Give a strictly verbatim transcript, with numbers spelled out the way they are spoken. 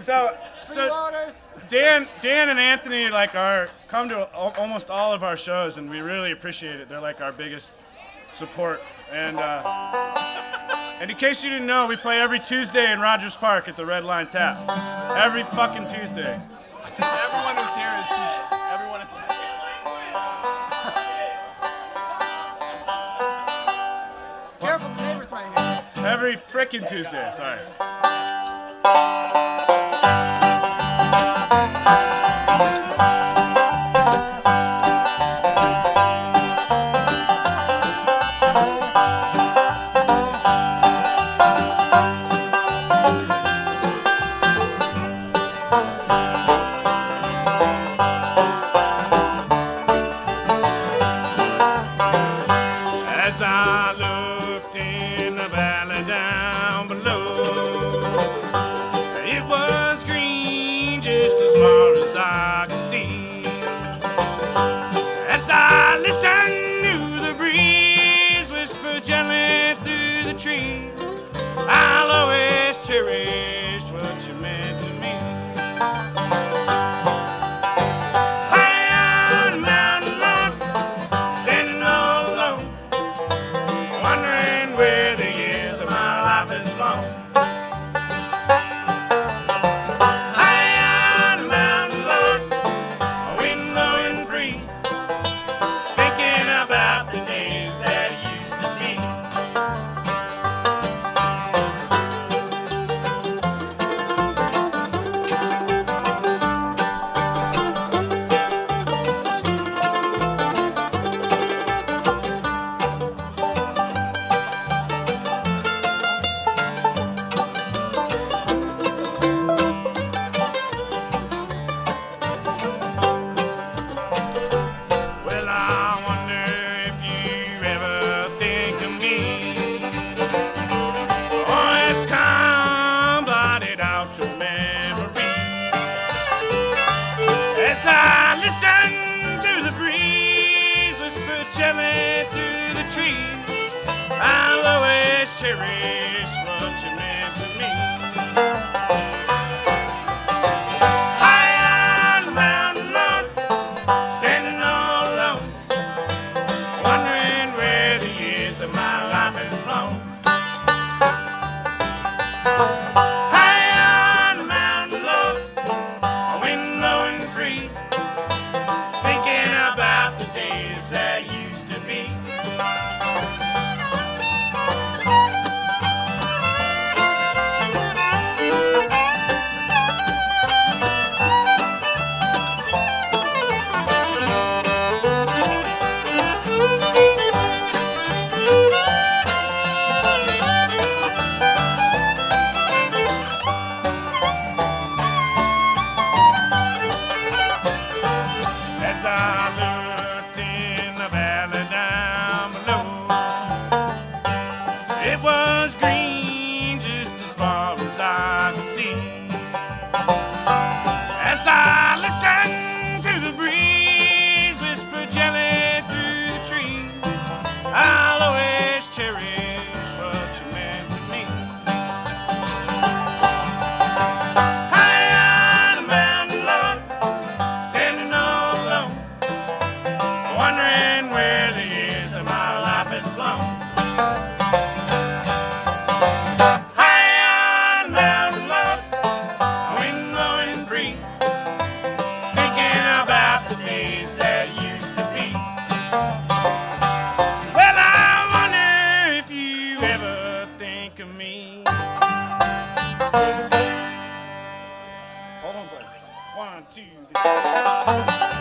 So, so Dan, Dan and Anthony like are come to al- almost all of our shows, and we really appreciate it. They're like our biggest support. And uh, and in case you didn't know, we play every Tuesday in Rogers Park at the Red Line Tap. Every fucking Tuesday. Everyone who's here is everyone. Is, Careful, the neighbors might hear you. Every frickin' Tuesday. Sorry. As I looked in the valley down below, it was green just as far as I could see. As I listened to the breeze whisper gently through the trees, I'll always cherish what you meant to me. High on the mountain, Lord, standing all alone, wondering where the years of my life has flown. High on the mountain, Lord, wind blowing free, thinking about the days that used to be. Well, I wonder if you ever think of me, or has time blotted out your memory? As I listen to the breeze whisper gently through the trees, I'll always cherish what you meant to me. High on the mountain, Lord, standing all alone, wondering where the years of my life has flown. High on the mountain, Lord, wind blowing free, thinking about the days that used to be. As I looked in the valley down below, it was green just as far as I could see. As I listened to the breeze whisper gently through the trees, I'll always cherish what you meant to me. High on the mountain, Lord, standing all alone, wondering where the years of my life has flown. High on the mountain, Lord, wind blowing free, thinking about the days that used to be. Well, I wonder if you ever think of me. Hold on, please. One, two, three.